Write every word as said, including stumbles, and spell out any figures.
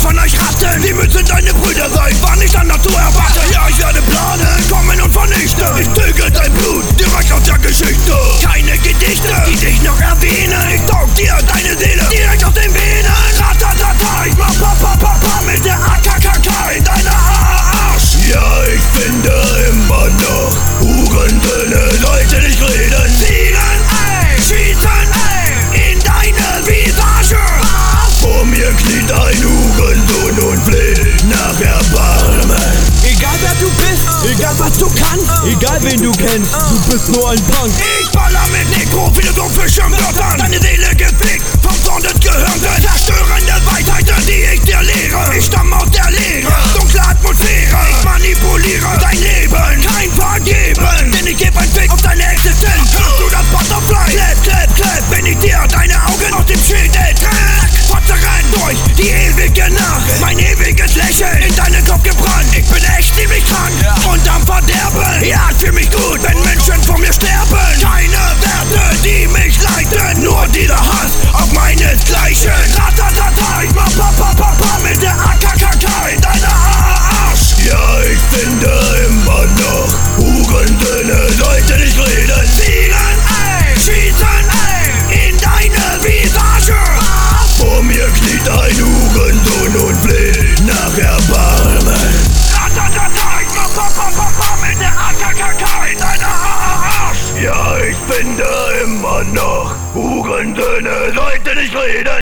von euch Ratten. Die Mütze sind deine Brüder sein, war nicht anders zu erwarten. Ja, ich werde planen, kommen und vernichten. Ich töte dein Blut, direkt aus der Geschichte. Keine Gedichte, die dich noch erwähnen. Ich saug dir deine Seele direkt aus den Venen. Ratatata, ich mach pa pa pa pa mit der A K K K in deiner Arsch. Ja, ich finde immer noch, Hurensöhne sollte nicht reden. Zielen, ey, schießen, ey, in deine Visage. Vor mir kniet ein Hurensohn und fleht nach Erbarmen. Egal wer du bist, egal was du kannst, egal wen du kennst, du bist nur ein Punk. Ich baller mit nekrophilosophischen Wörtern, deine Seele gefickt vom Zorn des Gehirns. Zerstörende Weisheiten, die ich dir lehre. Ich stamme aus der Leere, dunkle Atmosphäre. Ich manipuliere dein Leben, kein Vergeben. Denn ich geb ein Fick auf deine Existenz. Hörst du das Butterfly? Clap, clap, clap, wenn ich dir deine Augen aus dem Schädel track. Fotzeren durch die ewige Nacht, mein ewiges Lächeln in deinen Kopf gebrannt. Ich bin echt ziemlich krank und am Verderben. Ja, ich fühl mich gut, wenn Menschen vor mir sterben. Keine Werte, die mich leiten, nur dieser Hass auf meinesgleichen. Ratatata, ich mach pa pa pa pa mit der A K K K in deiner Arsch. Ja, ich finde immer noch, Hurensöhne sollte nicht reden. Zielen, ey, schießen, ey, in deine Visage. Vor mir kniet ein Hurensohn und fleht nach Erbarmen. Ratatata, ich mach pa pa pa pa mit der A K K K in deiner Arsch. Ja, ich finde immer noch, Hurensöhne sollte nicht reden.